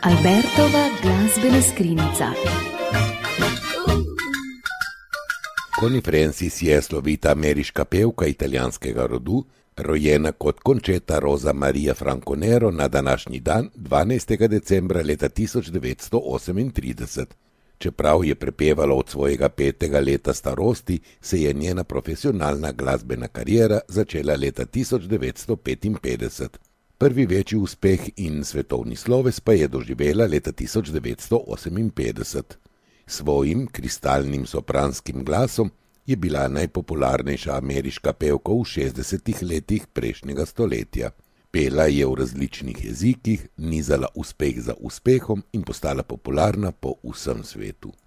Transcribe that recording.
Albertova glasbena skrinjica. Connie Francis je slovita ameriška pevka italijanskega rodu, rojena kot Concetta Rosa Maria Franconero na današnji dan 12. decembra leta 1938. Čeprav je prepevala od svojega 5. leta starosti, se je njena profesionalna glasbena kariera začela leta 1955. Prvi večji uspeh in svetovni sloves pa je doživela leta 1958. Svojim kristalnim sopranskim glasom je bila najpopularnejša ameriška pevka v 60. letih prejšnjega stoletja. Pela je v različnih jezikih, nizala uspeh za uspehom in postala popularna po vsem svetu.